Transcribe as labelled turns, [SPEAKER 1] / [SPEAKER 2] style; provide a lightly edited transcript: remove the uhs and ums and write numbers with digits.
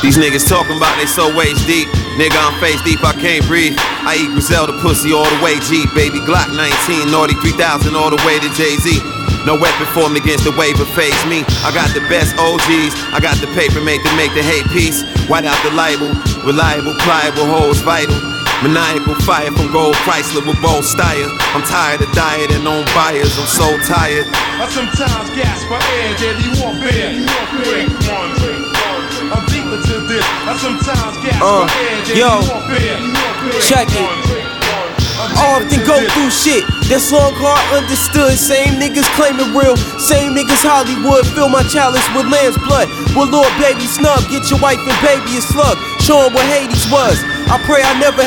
[SPEAKER 1] These niggas talking about they so waist deep. Nigga, I'm face deep, I can't breathe. I eat Griselda pussy all the way G. Baby Glock 19, naughty 3000 all the way to Jay-Z. No weapon formed against the wave of face me. I got the best OGs, I got the paper made to make the hate peace. White out the libel, reliable, pliable, hoes vital. Maniacal fire from Gold Chrysler with Bold Style. I'm tired of dieting on buyers, I'm so tired.
[SPEAKER 2] I sometimes gasp for air, deadly warfare. I'm deeper to this. I sometimes gasp for air, deadly warfare.
[SPEAKER 3] Check it. I often go through shit that's long hard understood. Same niggas claiming real, same niggas Hollywood. Fill my chalice with lamb's blood. Well, Lord baby snub, get your wife and baby a slug. Show 'em what Hades was. I pray I never